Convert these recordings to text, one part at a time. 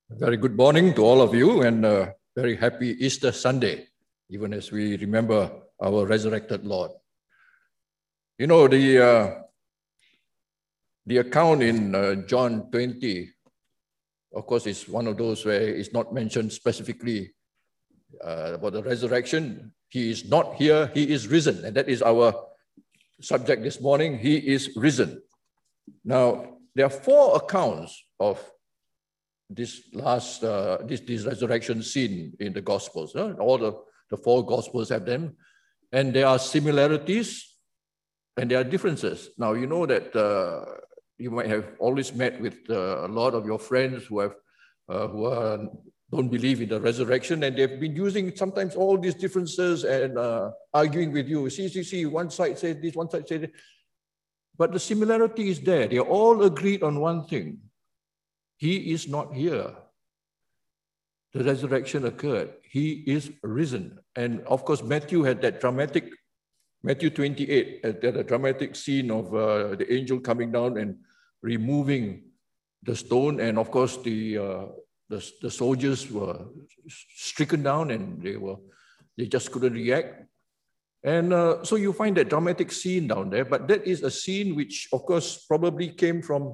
Very good morning to all of you, and very happy Easter Sunday, even as we remember our resurrected Lord. You know, the account in John 20, of course, is one of those where it's not mentioned specifically about the resurrection. He is not here, he is risen, and that is our subject this morning. He is risen. Now, there are four accounts of this resurrection scene in the Gospels. All the four Gospels have them, and there are similarities and there are differences. Now, you know that you might have always met with a lot of your friends who don't believe in the resurrection, and they've been using sometimes all these differences and arguing with you. See, one side says this, one side says that. But the similarity is there. They all agreed on one thing. He is not here. The resurrection occurred. He is risen. And of course, Matthew had that dramatic, Matthew 28, had a dramatic scene of the angel coming down and removing the stone. And of course, the soldiers were stricken down and they just couldn't react. And so you find that dramatic scene down there, but that is a scene which, of course, probably came from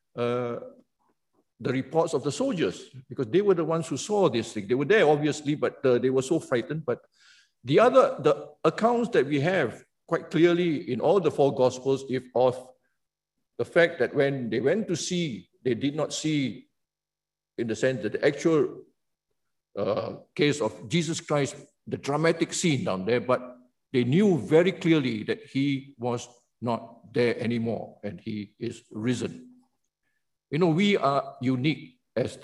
the reports of the soldiers, because they were the ones who saw this thing. They were there, obviously, but they were so frightened. But the accounts that we have quite clearly in all the four Gospels, if of the fact that when they went to see, they did not see in the sense that the actual case of Jesus Christ, the dramatic scene down there, but they knew very clearly that he was not there anymore and he is risen. You know, we are unique as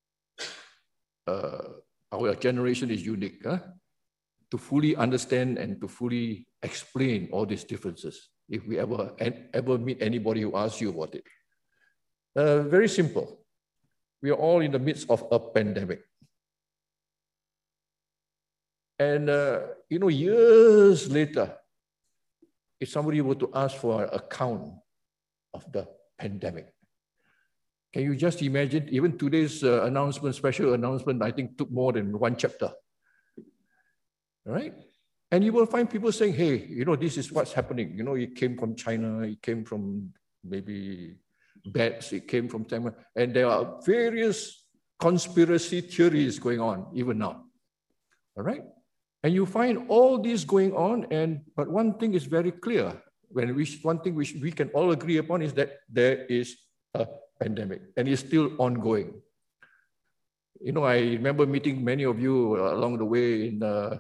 our generation is unique to fully understand and to fully explain all these differences. If we ever meet anybody who asks you about it. Very simple. We are all in the midst of a pandemic. And, you know, years later, if somebody were to ask for an account of the pandemic, can you just imagine? Even today's special announcement, I think took more than one chapter. All right? And you will find people saying, hey, you know, this is what's happening. You know, it came from China, it came from maybe bats, it came from China. And there are various conspiracy theories going on even now. All right? And you find all this going on, but one thing is very clear. One thing which we can all agree upon is that there is a pandemic and it's still ongoing. You know, I remember meeting many of you along the way in the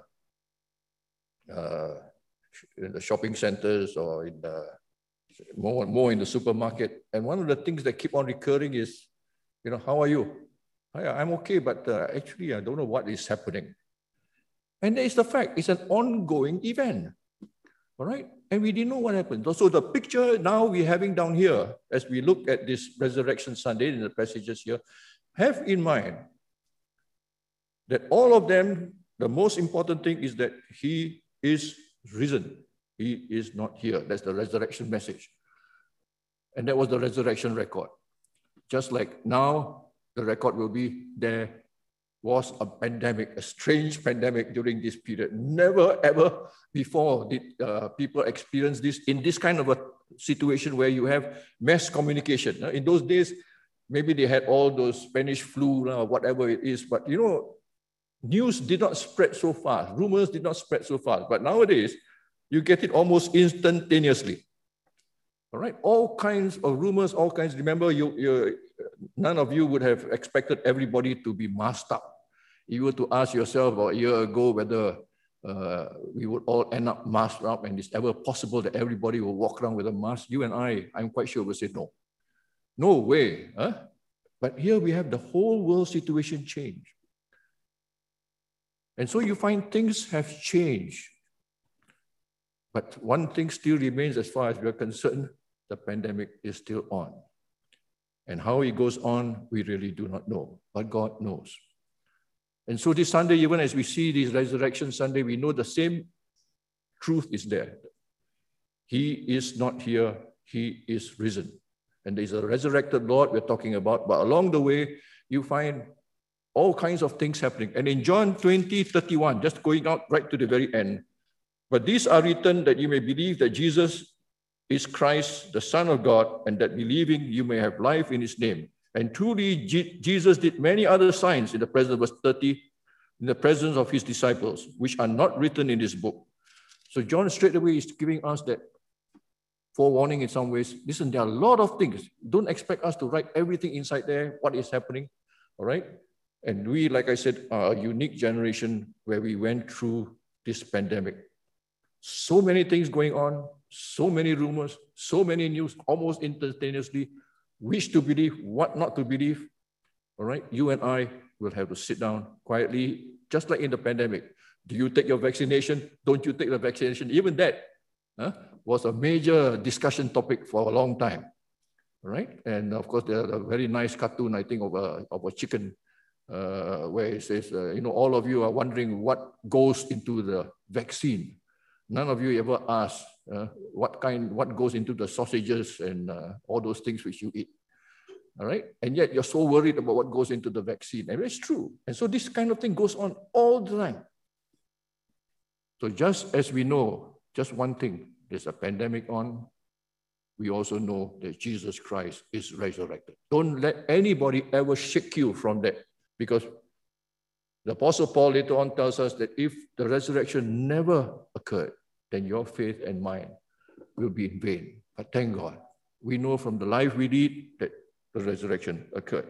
shopping centers or in the more in the supermarket. And one of the things that keep on recurring is, you know, how are you? I'm okay, but actually I don't know what is happening. And there is the fact, it's an ongoing event, all right? And we didn't know what happened. So the picture now we're having down here, as we look at this Resurrection Sunday in the passages here, have in mind that all of them, the most important thing is that he is risen. He is not here. That's the resurrection message. And that was the resurrection record. Just like now, the record will be there was a pandemic, a strange pandemic during this period. Never ever before did people experience this in this kind of a situation where you have mass communication. In those days, maybe they had all those Spanish flu or whatever it is, but you know, news did not spread so fast. Rumors did not spread so fast. But nowadays, you get it almost instantaneously. All right, all kinds of rumors, all kinds. Remember, none of you would have expected everybody to be masked up. If you were to ask yourself a year ago whether we would all end up masked up and it's ever possible that everybody will walk around with a mask, you and I'm quite sure, will say no. No way. Huh? But here we have the whole world situation change. And so you find things have changed. But one thing still remains as far as we are concerned, the pandemic is still on. And how it goes on, we really do not know, but God knows. And so this Sunday, even as we see this Resurrection Sunday, we know the same truth is there. He is not here, he is risen. And there's a resurrected Lord we're talking about, but along the way, you find all kinds of things happening. And in John 20:31, just going out right to the very end, but these are written that you may believe that Jesus is Christ, the Son of God, and that believing you may have life in his name. And truly, Jesus did many other signs in the presence, verse 30, in the presence of his disciples, which are not written in this book. So John straight away is giving us that forewarning in some ways. Listen, there are a lot of things. Don't expect us to write everything inside there, what is happening, all right? And we, like I said, are a unique generation where we went through this pandemic. So many things going on, so many rumors, so many news, almost instantaneously, which to believe, what not to believe, all right? You and I will have to sit down quietly, just like in the pandemic. Do you take your vaccination? Don't you take the vaccination? Even that was a major discussion topic for a long time, all right? And of course, there's a very nice cartoon, I think, of a chicken where it says, all of you are wondering what goes into the vaccine. None of you ever ask what goes into the sausages and all those things which you eat, all right? And yet you're so worried about what goes into the vaccine, and it's true. And so this kind of thing goes on all the time. So just as we know, just one thing, there's a pandemic on, we also know that Jesus Christ is resurrected. Don't let anybody ever shake you from that, because the Apostle Paul later on tells us that if the resurrection never occurred, then your faith and mine will be in vain. But thank God, we know from the life we lead that the resurrection occurred.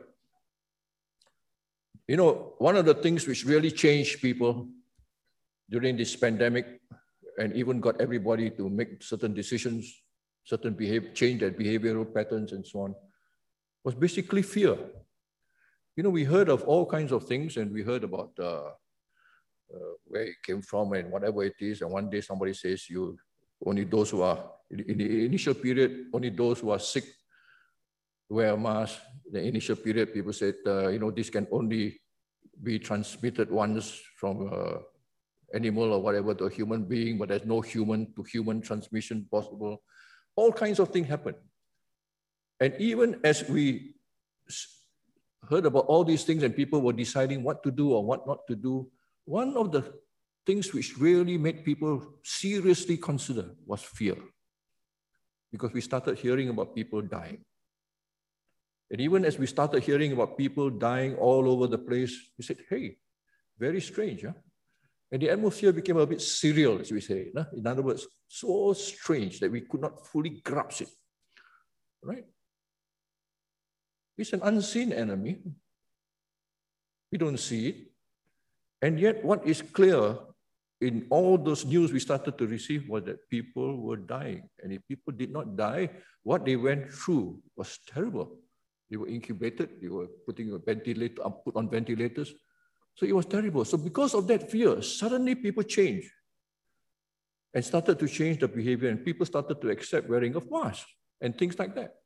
One of the things which really changed people during this pandemic and even got everybody to make certain decisions, change their behavioral patterns and so on, was basically fear. We heard of all kinds of things, and we heard about where it came from and whatever it is. And one day somebody says, only those who are, in the initial period, only those who are sick wear a mask. The initial period, people said, this can only be transmitted once from animal or whatever to a human being, but there's no human to human transmission possible. All kinds of things happen. And even as we heard about all these things and people were deciding what to do or what not to do, one of the things which really made people seriously consider was fear. Because we started hearing about people dying. And even as we started hearing about people dying all over the place, we said, hey, very strange, huh? And the atmosphere became a bit surreal, as we say. In other words, so strange that we could not fully grasp it, right? It's an unseen enemy. We don't see it. And yet what is clear in all those news we started to receive was that people were dying. And if people did not die, what they went through was terrible. They were incubated, they were put on ventilators. So it was terrible. So because of that fear, suddenly people changed and started to change the behavior, and people started to accept wearing of masks and things like that.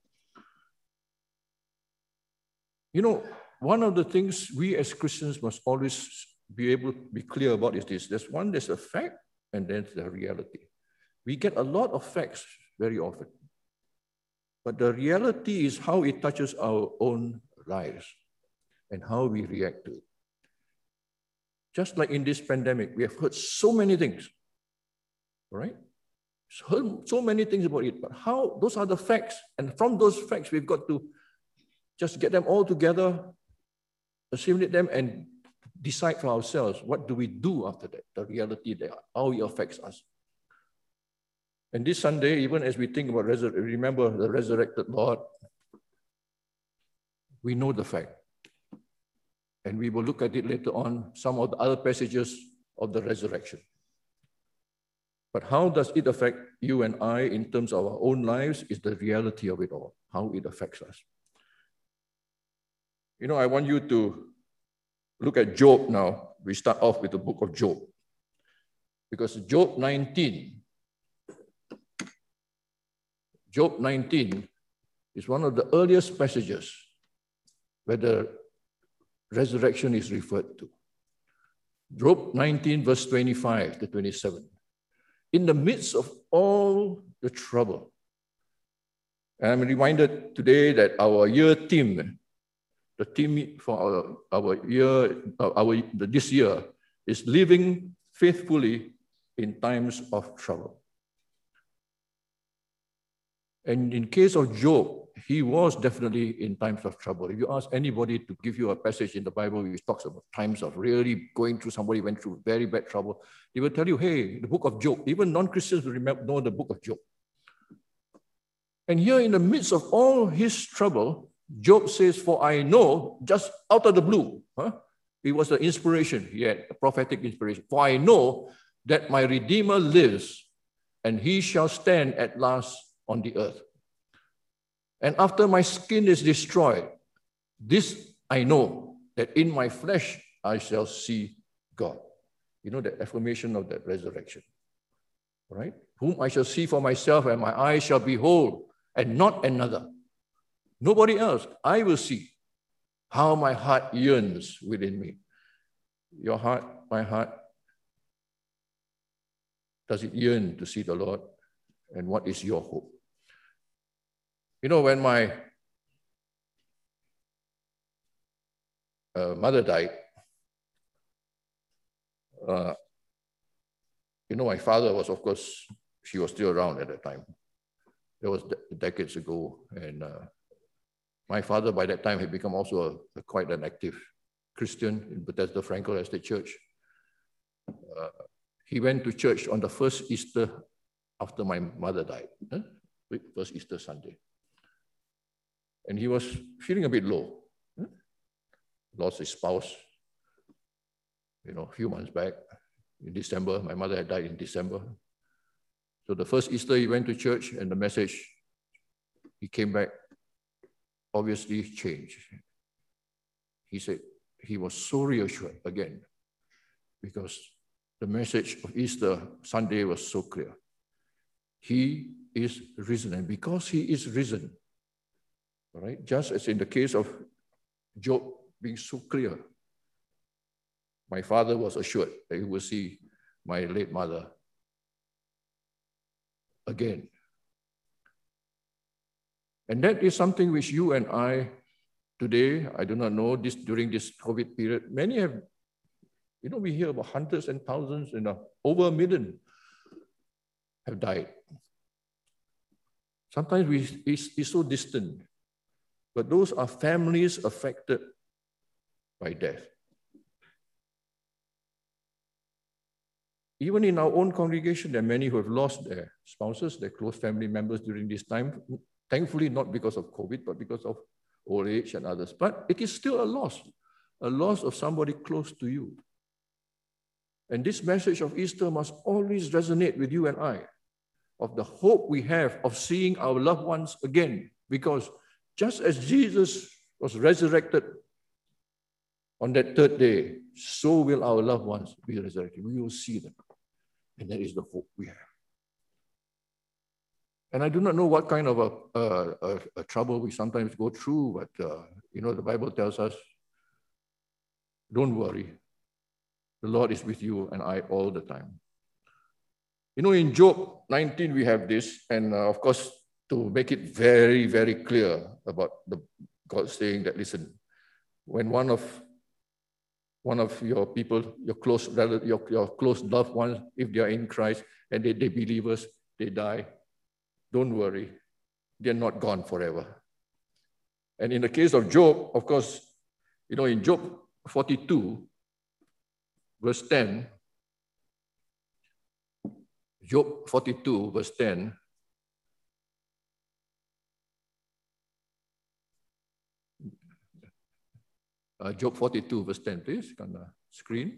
One of the things we as Christians must always be able to be clear about is this. There's a fact, and then the reality. We get a lot of facts very often, but the reality is how it touches our own lives and how we react to it. Just like in this pandemic, we have heard so many things, right? Heard so many things about it, but how, those are the facts. And from those facts, we've got to just get them all together, assimilate them, and decide for ourselves, what do we do after that? The reality there, how it affects us. And this Sunday, even as we think about remember the resurrected Lord, we know the fact. And we will look at it later on, some of the other passages of the resurrection. But how does it affect you and I in terms of our own lives is the reality of it all, how it affects us. I want you to look at Job now. We start off with the book of Job. Because Job 19 is one of the earliest passages where the resurrection is referred to. Job 19, verse 25 to 27. In the midst of all the trouble, and I'm reminded today that our year theme, the theme for this year is living faithfully in times of trouble. And in case of Job, he was definitely in times of trouble. If you ask anybody to give you a passage in the Bible which talks about times of really going through, somebody went through very bad trouble, they will tell you, hey, the book of Job. Even non-Christians will know the book of Job. And here in the midst of all his trouble, Job says, for I know, just out of the blue, it was an inspiration, he had a prophetic inspiration. For I know that my Redeemer lives, and he shall stand at last on the earth. And after my skin is destroyed, this I know, that in my flesh I shall see God. You know, the affirmation of that resurrection, right? Whom I shall see for myself, and my eyes shall behold, and not another. Nobody else. I will see how my heart yearns within me. Your heart, my heart, does it yearn to see the Lord? And what is your hope? You know, when my mother died, you know, my father was, of course, she was still around at that time. That was decades ago. And my father, by that time, had become also quite an active Christian in Bethesda Frankel Estate Church. He went to church on the first Easter after my mother died, first Easter Sunday. And he was feeling a bit low. Lost his spouse, you know, a few months back in December. My mother had died in December. So the first Easter he went to church, and the message, he came back, obviously changed. He said he was so reassured again because the message of Easter Sunday was so clear. He is risen, and because he is risen, all right, just as in the case of Job being so clear, my father was assured that he will see my late mother again. And that is something which you and I today, I do not know, during this COVID period, many have, you know, we hear about hundreds and thousands, and over 1 million have died. Sometimes it's so distant, but those are families affected by death. Even in our own congregation, there are many who have lost their spouses, their close family members during this time. Thankfully, not because of COVID, but because of old age and others. But it is still a loss of somebody close to you. And this message of Easter must always resonate with you and I, of the hope we have of seeing our loved ones again. Because just as Jesus was resurrected on that third day, so will our loved ones be resurrected. We will see them. And that is the hope we have. And I do not know what kind of a trouble we sometimes go through, but you know, the Bible tells us, don't worry. The Lord is with you and I all the time. You know, in Job 19, we have this, and of course, to make it very, very clear about God saying that, listen, when one of your people, your close relatives, your close loved ones, if they are in Christ and they believers, they die, don't worry, they're not gone forever. And in the case of Job, of course, you know, in Job 42, verse 10, Job 42, verse 10, Job 42, verse 10, please, on the screen.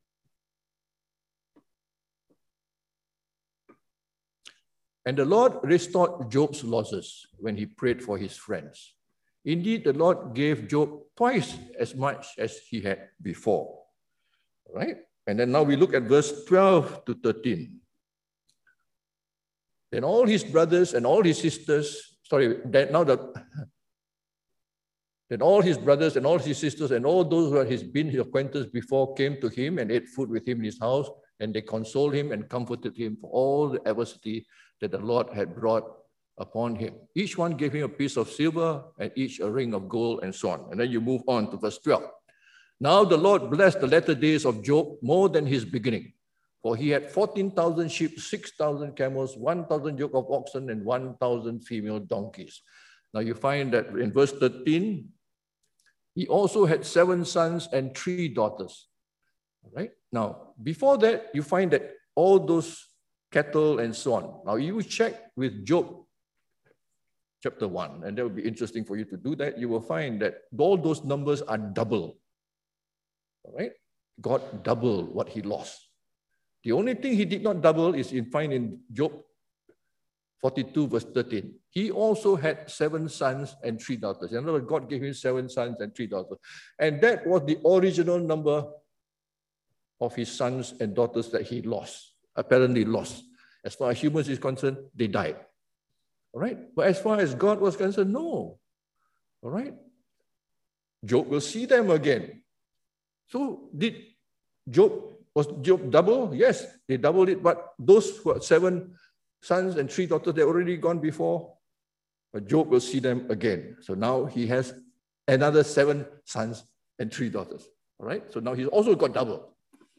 And the Lord restored Job's losses when he prayed for his friends. Indeed, the Lord gave Job twice as much as he had before. Right? And then now we look at verse 12 to 13. Then all his brothers and all his sisters, then all his brothers and all his sisters and all those who had been his acquaintance before came to him and ate food with him in his house, and they consoled him and comforted him for all the adversity that the Lord had brought upon him. Each one gave him a piece of silver and each a ring of gold and so on. And then you move on to verse 12. Now the Lord blessed the latter days of Job more than his beginning. For he had 14,000 sheep, 6,000 camels, 1,000 yoke of oxen, and 1,000 female donkeys. Now you find that in verse 13, he also had 7 sons and 3 daughters. Right? Now, before that, you find that all those cattle and so on. Now you check with Job chapter 1, and that would be interesting for you to do that. You will find that all those numbers are double. All right? God doubled what he lost. The only thing he did not double is find in Job 42 verse 13. He also had 7 sons and 3 daughters. In other words, God gave him 7 sons and 3 daughters. And that was the original number of his sons and daughters that he lost, apparently lost. As far as humans is concerned, they died. All right? But as far as God was concerned, no. All right? Job will see them again. So was Job double? Yes, they doubled it, but those who had 7 sons and 3 daughters, they're already gone before. But Job will see them again. So now he has another 7 sons and 3 daughters. All right? So now he's also got double.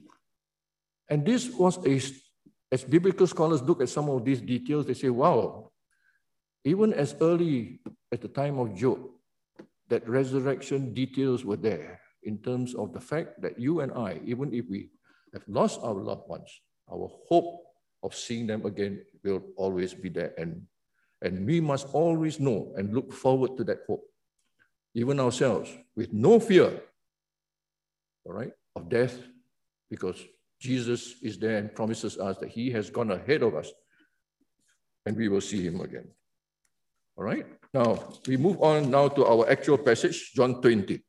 And this was as biblical scholars look at some of these details, they say, wow, even as early at the time of Job, that resurrection details were there in terms of the fact that you and I, even if we have lost our loved ones, our hope of seeing them again will always be there. And we must always know and look forward to that hope, even ourselves, with no fear, all right, of death, because Jesus is there and promises us that he has gone ahead of us and we will see him again. All right, now we move on now to our actual passage, John 20.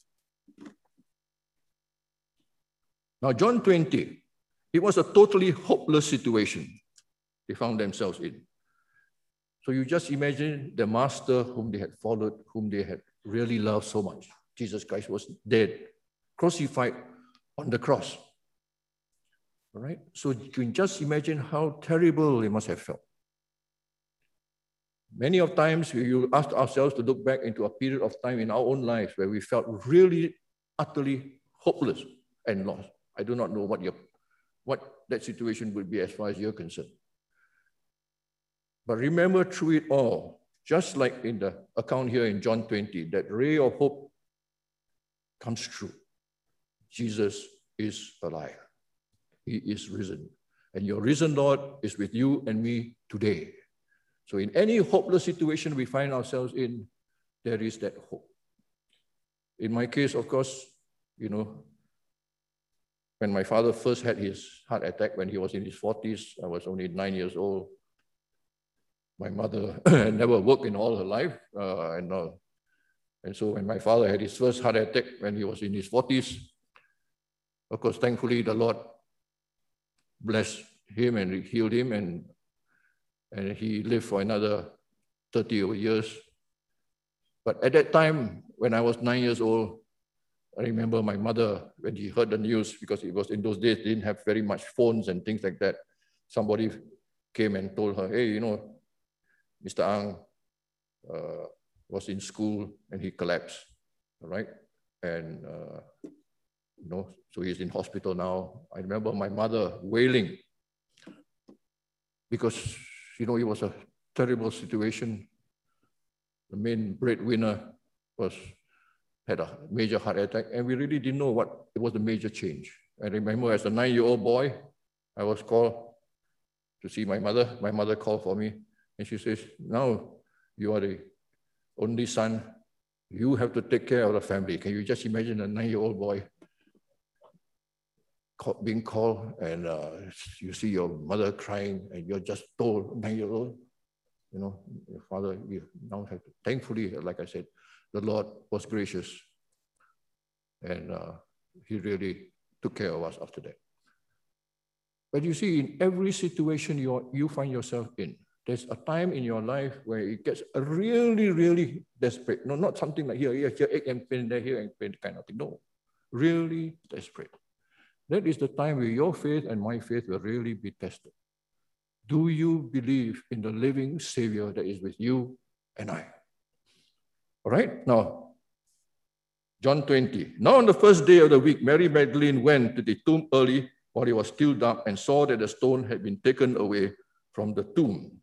Now, John 20, it was a totally hopeless situation they found themselves in. So you just imagine the master whom they had followed, whom they had really loved so much. Jesus Christ was dead, crucified on the cross. All right? So you can just imagine how terrible they must have felt. Many of times we will ask ourselves to look back into a period of time in our own lives where we felt really, utterly hopeless and lost. I do not know what that situation would be as far as you're concerned. But remember through it all, just like in the account here in John 20, that ray of hope comes true. Jesus is alive. He is risen. And your risen Lord is with you and me today. So in any hopeless situation we find ourselves in, there is that hope. In my case, of course, you know, when my father first had his heart attack when he was in his 40s, I was only 9 years old. My mother never worked in all her life. And so when my father had his first heart attack when he was in his 40s, of course, thankfully, the Lord blessed him and healed him, and he lived for another 30 years. But at that time, when I was 9 years old, I remember my mother, when she heard the news, because it was in those days, they didn't have very much phones and things like that. Somebody came and told her, hey, you know, Mr. Ang was in school and he collapsed, all right? And, you know, so he's in hospital now. I remember my mother wailing because, you know, it was a terrible situation. The main breadwinner had a major heart attack, and we really didn't know what it was, the major change. I remember as a 9-year-old boy, I was called to see my mother. My mother called for me, and she says, now you are the only son. You have to take care of the family. Can you just imagine a 9-year-old boy being called, and you see your mother crying, and you're just told, 9-year-old, you know, your father, you now have to, thankfully, like I said, the Lord was gracious, and he really took care of us after that. But you see, in every situation you find yourself in, there's a time in your life where it gets really, really desperate. No, not something like here ache and pain, there, here and pain kind of thing. No, really desperate. That is the time where your faith and my faith will really be tested. Do you believe in the living Savior that is with you and I? All right, now, John 20. Now on the first day of the week, Mary Magdalene went to the tomb early while it was still dark and saw that the stone had been taken away from the tomb.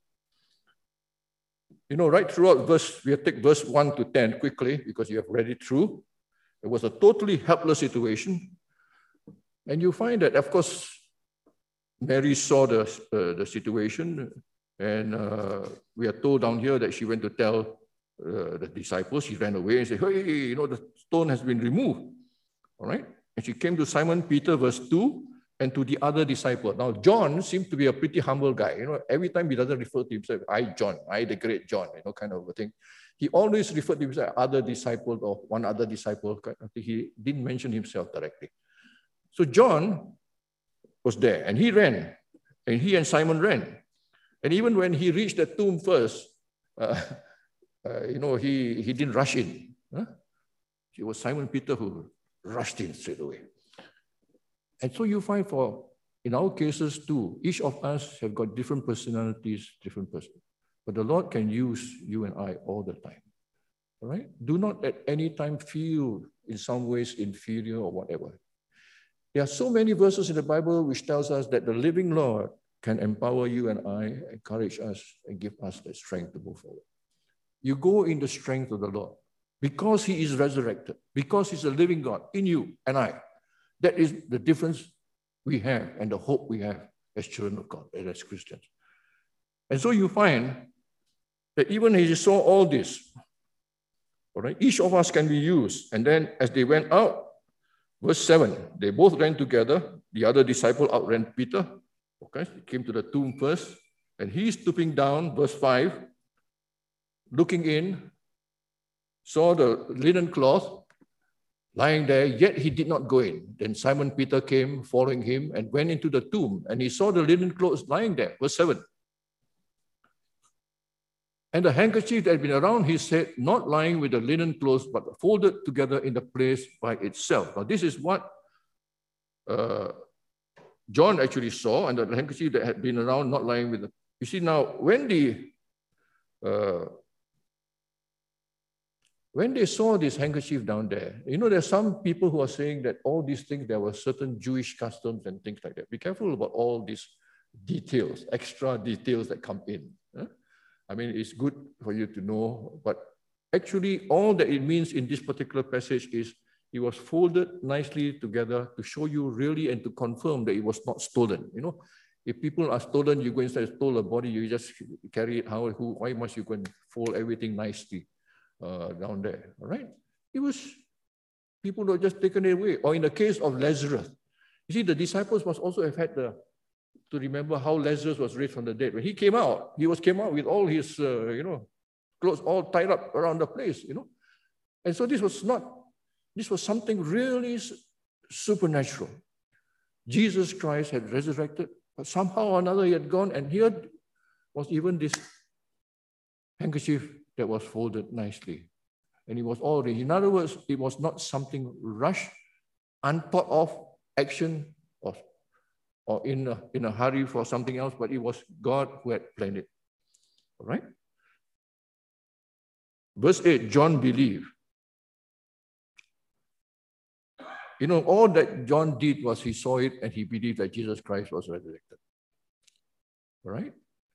You know, right throughout we'll take verse 1 to 10 quickly because you have read it through. It was a totally helpless situation. And you find that, of course, Mary saw the situation, and we are told down here that she went to tell the disciples. She ran away and said, hey, you know, the stone has been removed. All right? And she came to Simon Peter, verse 2, and to the other disciple. Now, John seems to be a pretty humble guy. You know, every time he doesn't refer to himself, I, John, I, the great John, you know, kind of a thing. He always referred to himself as other disciple or one other disciple. He didn't mention himself directly. So John was there, and he ran, and he and Simon ran. And even when he reached the tomb first, you know, he didn't rush in. Huh? It was Simon Peter who rushed in straight away. And so you find in our cases too, each of us have got different personalities, different person. But the Lord can use you and I all the time. All right? Do not at any time feel in some ways inferior or whatever. There are so many verses in the Bible which tells us that the living Lord can empower you and I, encourage us, and give us the strength to move forward. You go in the strength of the Lord because he is resurrected, because he's a living God in you and I. That is the difference we have and the hope we have as children of God and as Christians. And so you find that even as you saw all this, all right, each of us can be used. And then as they went out, verse 7, they both ran together. The other disciple outran Peter. Okay, he came to the tomb first. And he stooping down, verse 5, looking in, saw the linen cloth lying there, yet he did not go in. Then Simon Peter came, following him, and went into the tomb, and he saw the linen clothes lying there. Verse 7. And the handkerchief that had been around his head, not lying with the linen clothes, but folded together in the place by itself. Now, this is what John actually saw, and the handkerchief that had been around, not lying with the... You see, now, when they saw this handkerchief down there, you know, there are some people who are saying that all these things, there were certain Jewish customs and things like that. Be careful about all these details, extra details that come in. Huh? I mean, it's good for you to know, but actually all that it means in this particular passage is it was folded nicely together to show you really and to confirm that it was not stolen. You know, if people are stolen, you go inside and stole a body, you just carry it. Why must you go and fold everything nicely down there? All right? It was people who just taken it away. Or in the case of Lazarus, you see, the disciples must also have had to remember how Lazarus was raised from the dead. When he came out, came out with all his, clothes all tied up around the place, you know. And so this was something really supernatural. Jesus Christ had resurrected, but somehow or another he had gone, and here was even this handkerchief that was folded nicely. And it was already, in other words, it was not something rushed, unthought of action, or in a hurry for something else, but it was God who had planned it. All right? Verse 8, John believed. You know, all that John did was he saw it and he believed that Jesus Christ was resurrected. All right?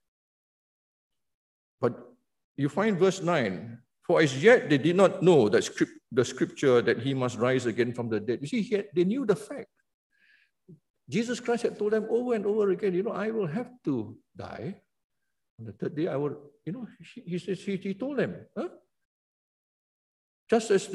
But you find verse 9, for as yet they did not know that the scripture that he must rise again from the dead. You see, they knew the fact. Jesus Christ had told them over and over again, you know, I will have to die. On the third day, I will, you know, he told them, huh? Just as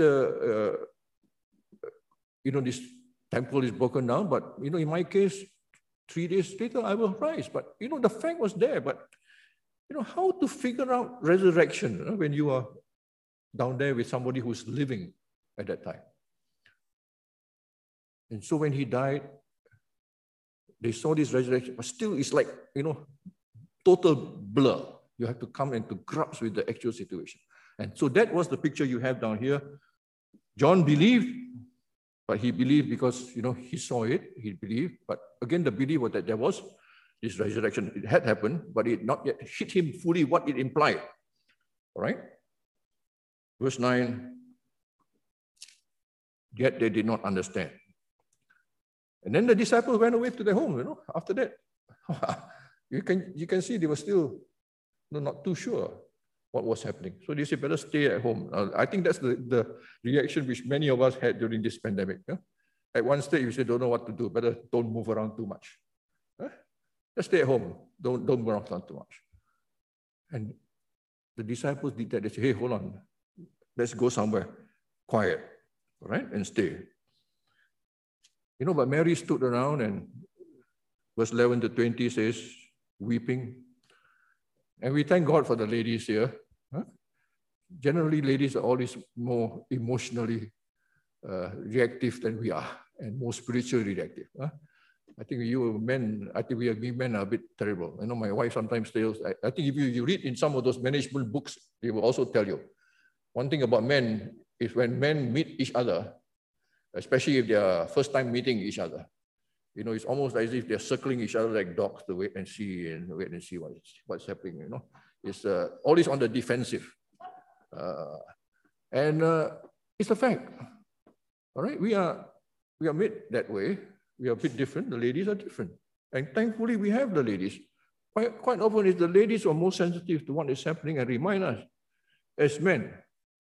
this temple is broken down, but, you know, in my case, 3 days later, I will rise. But, you know, the fact was there. But, you know, how to figure out resurrection when you are down there with somebody who's living at that time. And so when he died, they saw this resurrection, but still it's like, you know, total blur. You have to come into grasp with the actual situation. And so that was the picture you have down here. John believed, but he believed because, you know, he saw it, he believed. But again, the belief was that there was this resurrection. It had happened, but it not yet hit him fully what it implied. All right? Verse 9, yet they did not understand. And then the disciples went away to their home, after that. you can see they were still not too sure what was happening. So they said, better stay at home. I think that's the reaction which many of us had during this pandemic. At one stage, we said, don't know what to do. Better don't move around too much. Just stay at home. Don't move around too much. And the disciples did that. They said, hey, hold on. Let's go somewhere quiet, all right, and stay. But Mary stood around, and verse 11 to 20 says, weeping. And we thank God for the ladies here. Generally, ladies are always more emotionally reactive than we are, and more spiritually reactive. I think we men are a bit terrible. My wife sometimes tells, I think if you read in some of those management books, they will also tell you, one thing about men is when men meet each other, especially if they are first time meeting each other, it's almost as if they're circling each other like dogs to wait and see what's happening. It's always on the defensive. And it's a fact. All right, we are made that way. We are a bit different. The ladies are different. And thankfully, we have the ladies. Quite often, it's the ladies who are more sensitive to what is happening and remind us as men,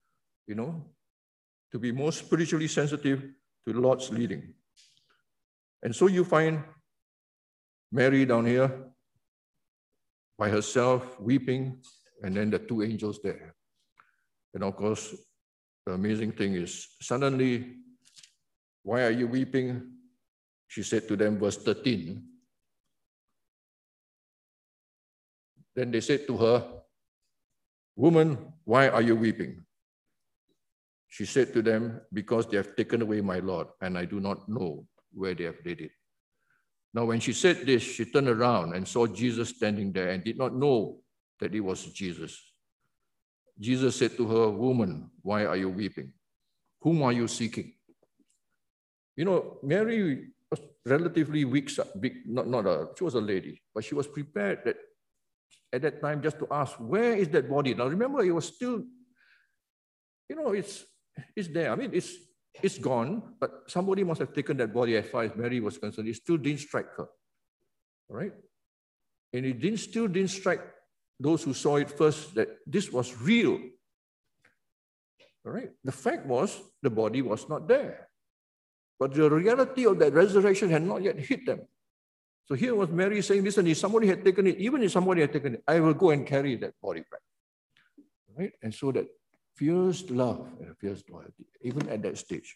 to be more spiritually sensitive to the Lord's leading. And so you find Mary down here by herself, weeping, and then the two angels there. And of course, the amazing thing is, suddenly, why are you weeping? She said to them, verse 13. Then they said to her, woman, why are you weeping? She said to them, because they have taken away my Lord, and I do not know where they have laid it. Now, when she said this, she turned around and saw Jesus standing there and did not know that it was Jesus. Jesus said to her, woman, why are you weeping? Whom are you seeking? Mary was relatively weak, she was a lady, but she was prepared at that time just to ask, where is that body? Now, remember, it was still, it's there. I mean, it's gone, but somebody must have taken that body as far as Mary was concerned. It still didn't strike her, all right? And it still didn't strike those who saw it first that this was real, all right? The fact was the body was not there, but the reality of that resurrection had not yet hit them. So here was Mary saying, listen, if somebody had taken it, even if somebody had taken it, I will go and carry that body back, right? And so that fierce love and fierce loyalty, even at that stage.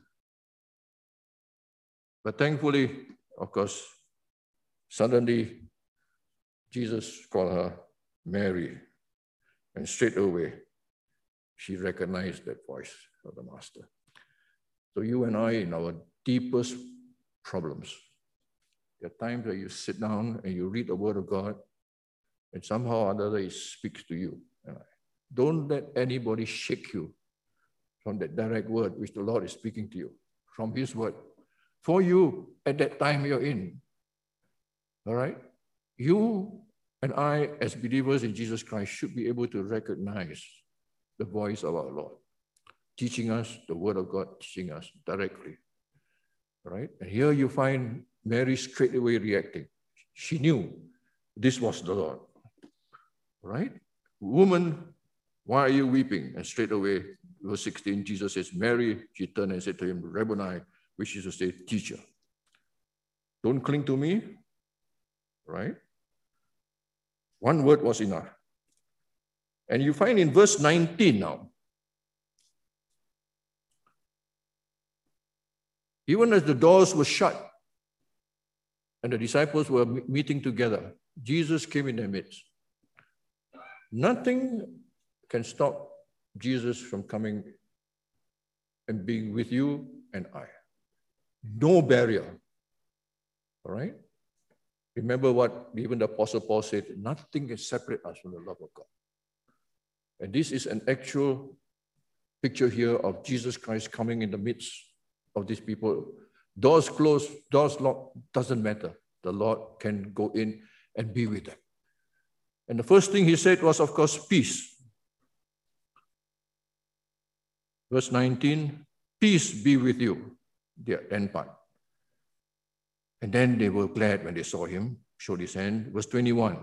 But thankfully, of course, suddenly Jesus called her Mary, and straight away she recognized that voice of the Master. So you and I, in our deepest problems, there are times where you sit down and you read the Word of God, and somehow or another it speaks to you. Don't let anybody shake you from that direct word which the Lord is speaking to you, from His word. For you, at that time you're in, all right? You and I, as believers in Jesus Christ, should be able to recognize the voice of our Lord, teaching us the word of God, teaching us directly, all right? And here you find Mary straight away reacting. She knew this was the Lord, all right? Woman, why are you weeping? And straight away, verse 16, Jesus says, Mary, she turned and said to him, Rabboni, which is to say, teacher. Don't cling to me, right? One word was enough. And you find in verse 19 now, even as the doors were shut and the disciples were meeting together, Jesus came in their midst. Nothing can stop Jesus from coming and being with you and I. No barrier, all right? Remember what even the Apostle Paul said, nothing can separate us from the love of God. And this is an actual picture here of Jesus Christ coming in the midst of these people. Doors closed, doors locked, doesn't matter. the Lord can go in and be with them. And the first thing he said was, of course, peace. Verse 19, peace be with you, the end part. And then they were glad when they saw him, showed his hand. Verse 21,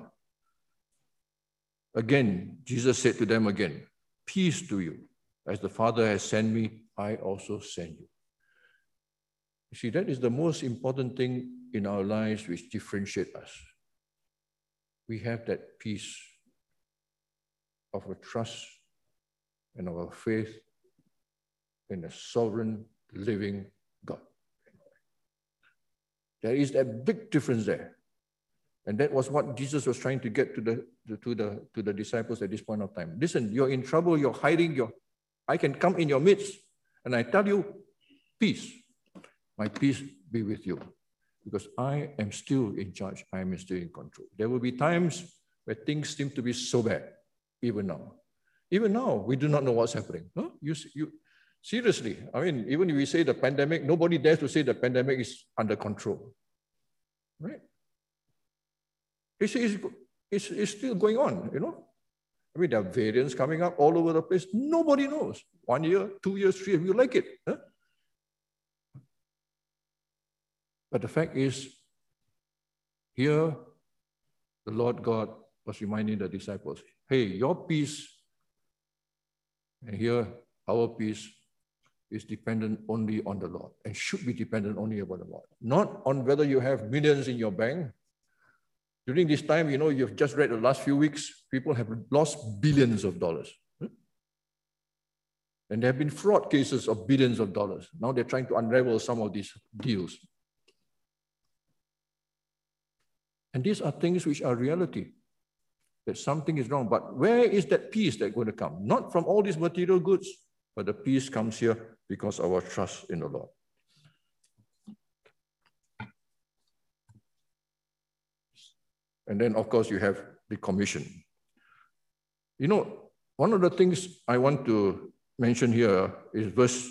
again, Jesus said to them again, peace to you. As the Father has sent me, I also send you. You see, that is the most important thing in our lives which differentiates us. We have that peace of our trust and our faith in a sovereign, living God. There is that big difference there. And that was what Jesus was trying to get to the disciples at this point of time. Listen, you're in trouble, you're hiding, I can come in your midst, and I tell you, peace. My peace be with you. Because I am still in charge, I am still in control. There will be times where things seem to be so bad, even now. Even now, we do not know what's happening. No? Seriously, I mean, even if we say the pandemic, nobody dares to say the pandemic is under control. Right? It's still going on, you know. I mean, there are variants coming up all over the place. Nobody knows. 1 year, 2 years, 3 years, you like it. Huh? But the fact is, here, the Lord God was reminding the disciples, hey, your peace, and here, our peace is dependent only on the Lord and should be dependent only upon the Lord. Not on whether you have millions in your bank. During this time, you know, you've just read the last few weeks, people have lost billions of dollars. And there have been fraud cases of billions of dollars. Now they're trying to unravel some of these deals. And these are things which are reality, that something is wrong. But where is that peace that's going to come? Not from all these material goods, but the peace comes here because of our trust in the Lord. And then, of course, you have the commission. You know, one of the things I want to mention here is verse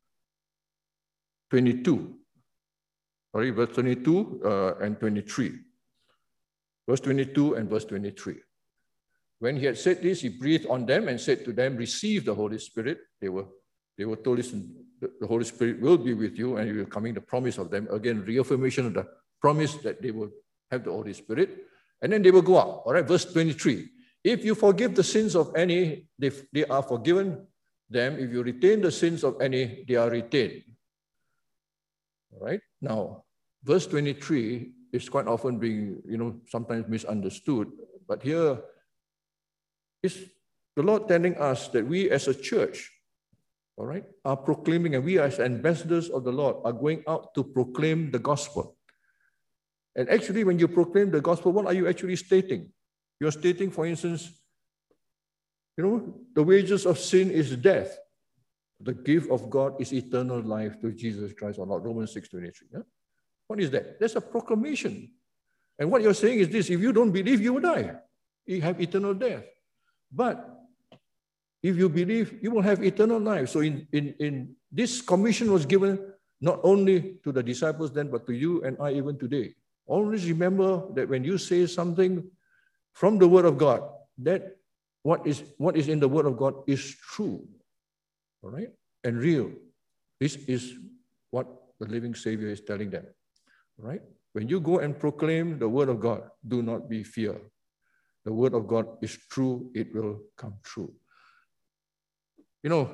22. Sorry, verse 22 and 23. Verse 22 and verse 23. When he had said this, he breathed on them and said to them, receive the Holy Spirit. They were told, listen, the Holy Spirit will be with you, and you will coming the promise of them. Again, reaffirmation of the promise that they will have the Holy Spirit. And then they will go out. All right, verse 23. If you forgive the sins of any, they are forgiven them. If you retain the sins of any, they are retained. All right, now, verse 23 is quite often being, you know, sometimes misunderstood. But here is the Lord telling us that we as a church, all right, are proclaiming, and we as ambassadors of the Lord are going out to proclaim the gospel. And actually, when you proclaim the gospel, what are you actually stating? You're stating, for instance, you know, the wages of sin is death. The gift of God is eternal life through Jesus Christ our Lord. Romans 6:23. Yeah? What is that? That's a proclamation. And what you're saying is this: if you don't believe, you will die. You have eternal death. But if you believe, you will have eternal life. So in this commission was given not only to the disciples then, but to you and I even today. Always remember that when you say something from the Word of God, that what is in the Word of God is true, all right, and real. This is what the living Savior is telling them, right? When you go and proclaim the Word of God, do not be fear. The Word of God is true, it will come true. You know,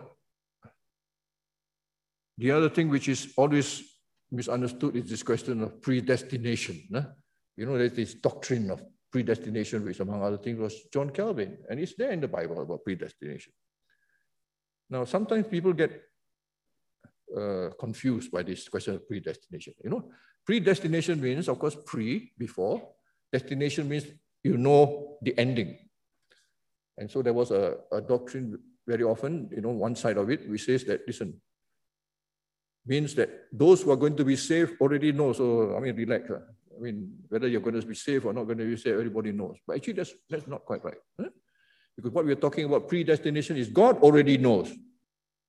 the other thing which is always misunderstood is this question of predestination. You know, there's this doctrine of predestination, which among other things was John Calvin, and it's there in the Bible about predestination. Now, sometimes people get confused by this question of predestination. You know, predestination means, of course, before. Destination means you know the ending. And so there was a doctrine very often, you know, one side of it, which says that, listen, means that those who are going to be saved already know. So, I mean, relax. I mean, whether you're going to be saved or not going to be saved, everybody knows. But actually, that's not quite right. Huh? Because what we're talking about predestination is God already knows.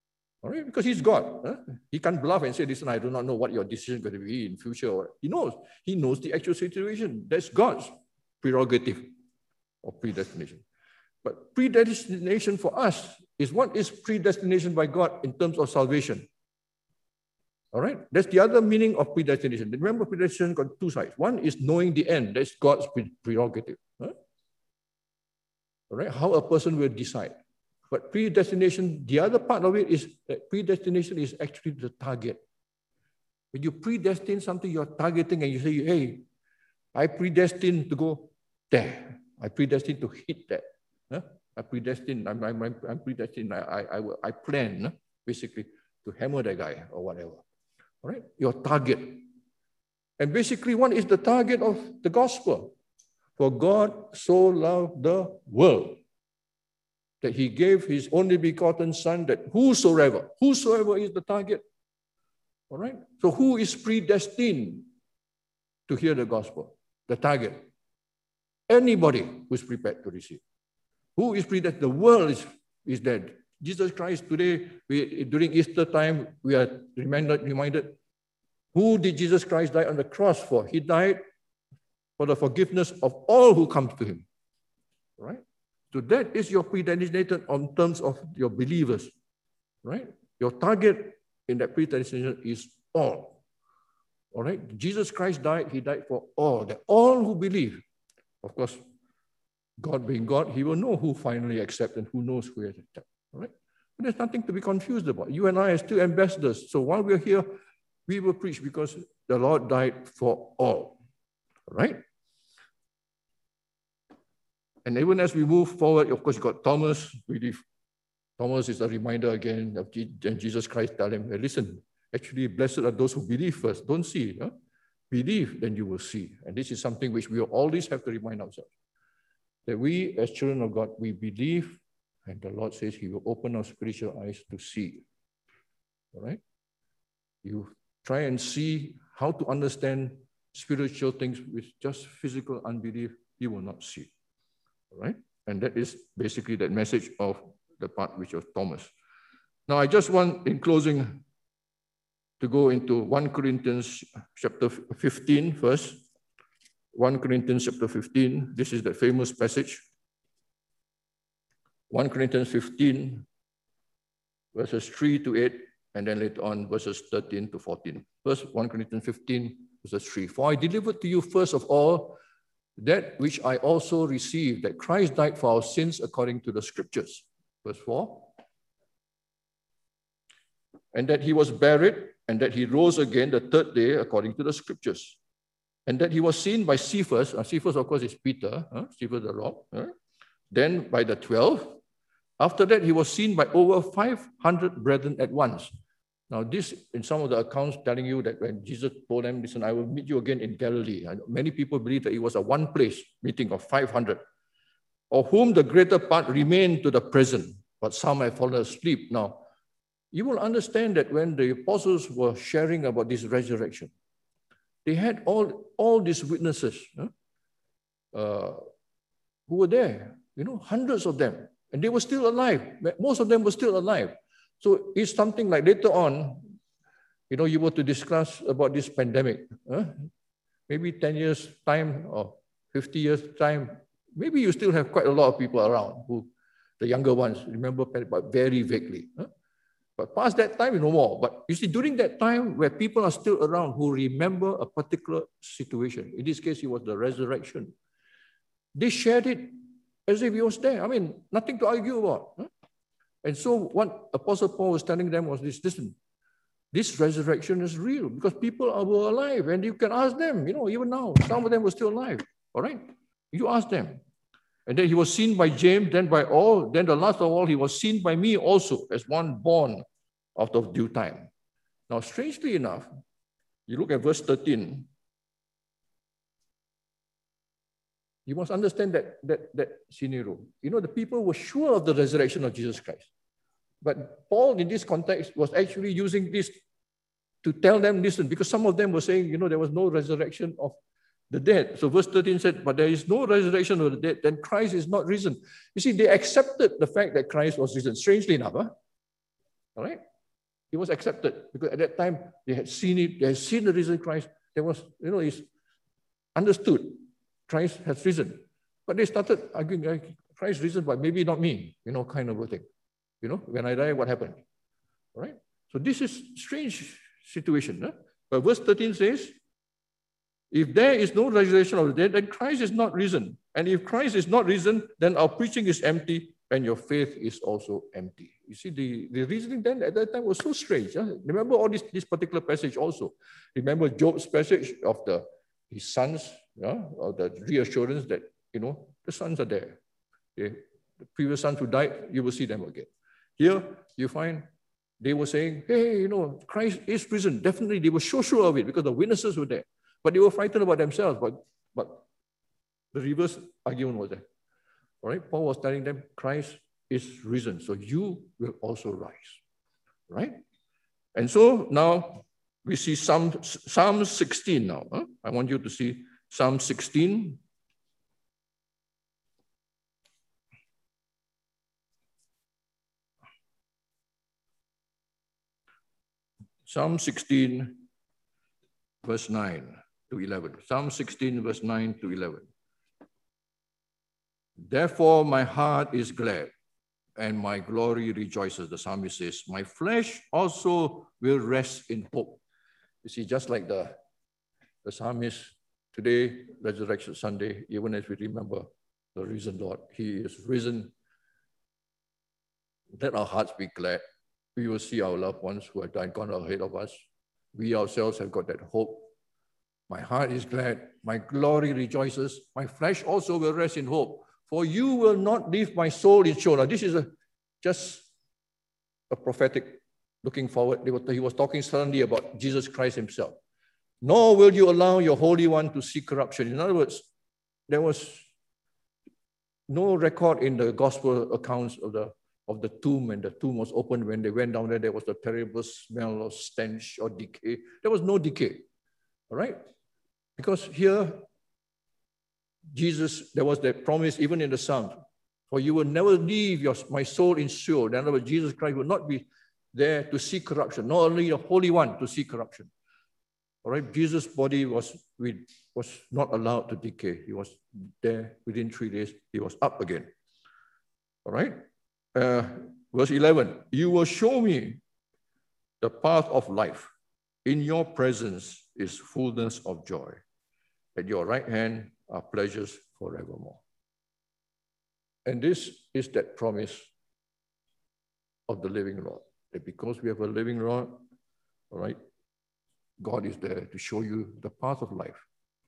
All right, because he's God. Huh? He can't bluff and say, listen, I do not know what your decision is going to be in future. He knows. He knows the actual situation. That's God's prerogative of predestination. But predestination for us is what is predestination by God in terms of salvation. All right, that's the other meaning of predestination. Remember, predestination got two sides. One is knowing the end. That's God's prerogative. Huh? All right, how a person will decide. But predestination, the other part of it is that predestination is actually the target. When you predestine something, you're targeting and you say, hey, I predestined to go there. I predestined to hit that. Huh? I predestined, I'm predestined, I plan, basically, to hammer that guy or whatever. All right? Your target. And basically, what is the target of the gospel? For God so loved the world that he gave his only begotten Son, that whosoever is the target. All right? So who is predestined to hear the gospel? The target. Anybody who's prepared to receive. Who is predestined? The world is dead. Jesus Christ today, during Easter time, we are reminded, who did Jesus Christ die on the cross for? He died for the forgiveness of all who come to him. Right? So that is your predestination on terms of your believers. Right? Your target in that predestination is all. All right? Jesus Christ died, he died for all. That all who believe. Of course, God being God, he will know who finally accepts and who knows who has accepted. All right? But there's nothing to be confused about. You and I are still ambassadors. So while we're here, we will preach because the Lord died for all. All right? And even as we move forward, of course, you got Thomas. Thomas is a reminder again of Jesus Christ telling him, hey, listen, actually, blessed are those who believe first. Don't see. Huh? Believe, then you will see. And this is something which we always have to remind ourselves. That we, as children of God, we believe, and the Lord says he will open our spiritual eyes to see. All right? You try and see how to understand spiritual things with just physical unbelief, you will not see. All right? And that is basically that message of the part which was Thomas. Now, I just want, in closing, to go into 1 Corinthians chapter 15 first. 1 Corinthians chapter 15, this is the famous passage. 1 Corinthians 15, verses 3 to 8, and then later on, verses 13 to 14. First, 1 Corinthians 15, verses 3. For I delivered to you first of all that which I also received, that Christ died for our sins according to the scriptures. Verse 4. And that he was buried, and that he rose again the third day according to the scriptures. And that he was seen by Cephas. Cephas, of course, is Peter, Cephas the rock. Then by the 12. After that, he was seen by over 500 brethren at once. Now, this, in some of the accounts, telling you that when Jesus told them, listen, I will meet you again in Galilee. And many people believe that it was a one-place meeting of 500, of whom the greater part remain to the present, but some have fallen asleep. Now, you will understand that when the apostles were sharing about this resurrection, they had all these witnesses who were there, hundreds of them, and they were still alive. Most of them were still alive. So it's something like later on, you were to discuss about this pandemic, maybe 10 years' time or 50 years' time, maybe you still have quite a lot of people around who, the younger ones, remember, but very vaguely. But past that time, no more. But you see, during that time where people are still around who remember a particular situation, in this case, it was the resurrection, they shared it as if it was there. I mean, nothing to argue about. And so what Apostle Paul was telling them was this, listen, this resurrection is real because people were alive and you can ask them, even now, some of them were still alive, all right? You ask them. And then he was seen by James, then by all, then the last of all, he was seen by me also as one born out of due time. Now, strangely enough, you look at verse 13, you must understand that scenario. The people were sure of the resurrection of Jesus Christ. But Paul, in this context, was actually using this to tell them, listen, because some of them were saying, there was no resurrection of the dead. So verse 13 said, but there is no resurrection of the dead, then Christ is not risen. You see, they accepted the fact that Christ was risen, strangely enough. All right? It was accepted because at that time they had seen it, they had seen the risen Christ. There was, it's understood Christ has risen. But they started arguing, Christ risen, but maybe not me, kind of a thing. When I die, what happened? All right? So this is strange situation. Huh? But verse 13 says, if there is no resurrection of the dead, then Christ is not risen. And if Christ is not risen, then our preaching is empty and your faith is also empty. You see, the reasoning then at that time was so strange. Huh? Remember all this particular passage also. Remember Job's passage of his sons, or the reassurance that, the sons are there. The previous sons who died, you will see them again. Here, you find they were saying, hey, Christ is risen. Definitely, they were so sure of it because the witnesses were there. But they were frightened about themselves. But the reverse argument was there. All right? Paul was telling them, Christ is risen. So you will also rise. Right? And so now we see Psalm 16 now. Huh? I want you to see Psalm 16. Psalm 16, verse 9 to 11. Psalm 16, verse 9 to 11. Therefore, my heart is glad and my glory rejoices. The psalmist says, my flesh also will rest in hope. You see, just like the psalmist, today, Resurrection Sunday, even as we remember the risen Lord, he is risen. Let our hearts be glad. We will see our loved ones who have died, gone ahead of us. We ourselves have got that hope. My heart is glad. My glory rejoices. My flesh also will rest in hope. For you will not leave my soul in Sheol. Now, this is just a prophetic looking forward. He was talking suddenly about Jesus Christ himself. Nor will you allow your Holy One to see corruption. In other words, there was no record in the gospel accounts of the tomb, and the tomb was opened. When they went down there, there was a terrible smell or stench or decay. There was no decay, all right? Because here, Jesus, there was that promise even in the Psalms, for you will never leave my soul in Sheol. In other words, Jesus Christ will not be there to see corruption, not only the Holy One to see corruption. All right, Jesus' body was not allowed to decay. He was there within 3 days. He was up again. All right. Verse 11, you will show me the path of life. In your presence is fullness of joy. At your right hand are pleasures forevermore. And this is that promise of the living Lord. That because we have a living Lord, all right, God is there to show you the path of life.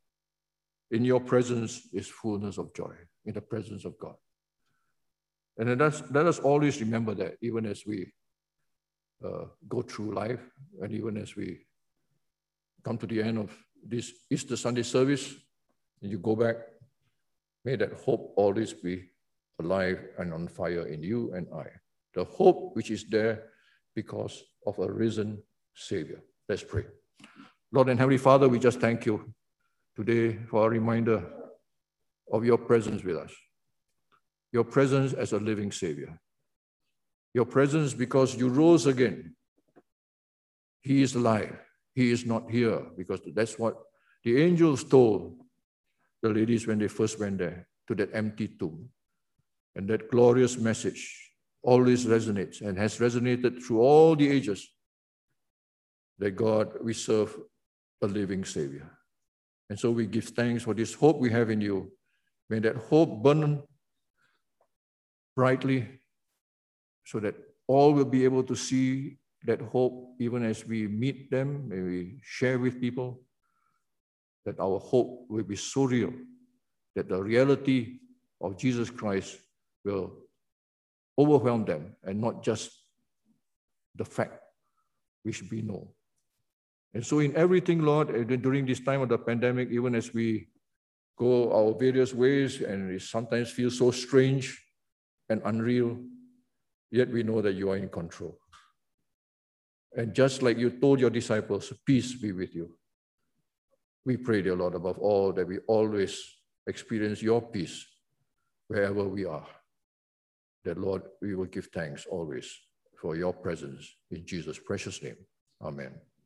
In your presence is fullness of joy, in the presence of God. And let us always remember that, even as we go through life, and even as we come to the end of this Easter Sunday service, and you go back, may that hope always be alive and on fire in you and I. The hope which is there because of a risen Savior. Let's pray. Lord and Heavenly Father, we just thank you today for a reminder of your presence with us. Your presence as a living Savior. Your presence because you rose again. He is alive. He is not here, because that's what the angels told the ladies when they first went there to that empty tomb. And that glorious message always resonates and has resonated through all the ages, that God, we serve a living Savior. And so we give thanks for this hope we have in you. May that hope burn brightly so that all will be able to see that hope even as we meet them, may we share with people, that our hope will be so real that the reality of Jesus Christ will overwhelm them and not just the fact which we know. And so in everything, Lord, during this time of the pandemic, even as we go our various ways and it sometimes feels so strange and unreal, yet we know that you are in control. And just like you told your disciples, peace be with you. We pray, dear Lord, above all, that we always experience your peace wherever we are. That, Lord, we will give thanks always for your presence. In Jesus' precious name. Amen.